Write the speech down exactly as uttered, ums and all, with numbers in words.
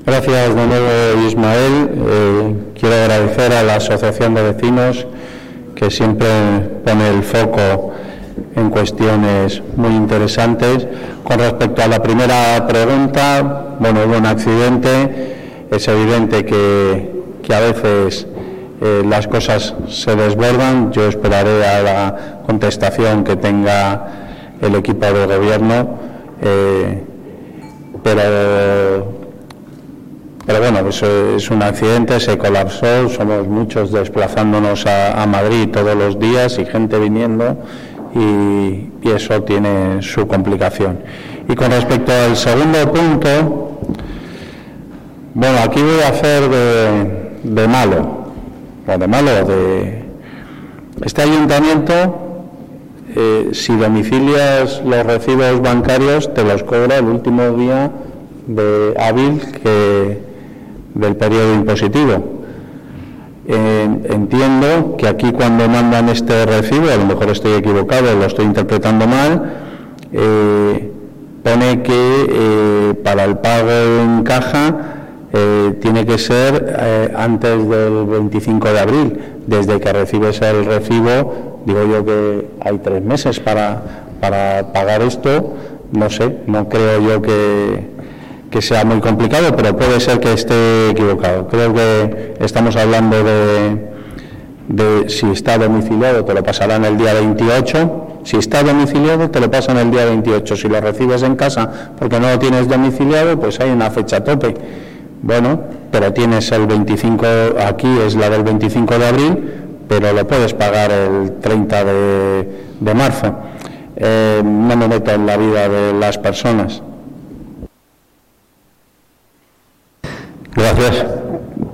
Gracias de nuevo, Ismael. Eh, quiero agradecer a la Asociación de Vecinos, que siempre pone el foco en cuestiones muy interesantes. Con respecto a la primera pregunta, bueno, hubo un accidente. Es evidente que, que a veces eh, las cosas se desbordan. Yo esperaré a la contestación que tenga el equipo de gobierno, eh, pero... Pero bueno, eso es un accidente, se colapsó, somos muchos desplazándonos a, a Madrid todos los días y gente viniendo y, y eso tiene su complicación. Y con respecto al segundo punto, bueno, aquí voy a hacer de, de malo, o de malo, de este ayuntamiento, eh, si domicilias los recibos bancarios, te los cobra el último día de hábil que del periodo impositivo. Eh, entiendo que aquí cuando mandan este recibo, a lo mejor estoy equivocado, lo estoy interpretando mal, eh, pone que eh, para el pago en caja eh, tiene que ser eh, antes del veinticinco de abril. Desde que recibes el recibo, digo yo que hay tres meses para, para pagar esto. No sé, no creo yo que que sea muy complicado, pero puede ser que esté equivocado. Creo que estamos hablando de, de si está domiciliado, te lo pasarán el día veintiocho. Si está domiciliado, te lo pasan el día veintiocho. Si lo recibes en casa porque no lo tienes domiciliado, pues hay una fecha tope. Bueno, pero tienes el veinticinco, aquí es la del veinticinco de abril, pero lo puedes pagar el treinta de marzo. Eh, no me meto en la vida de las personas. Gracias.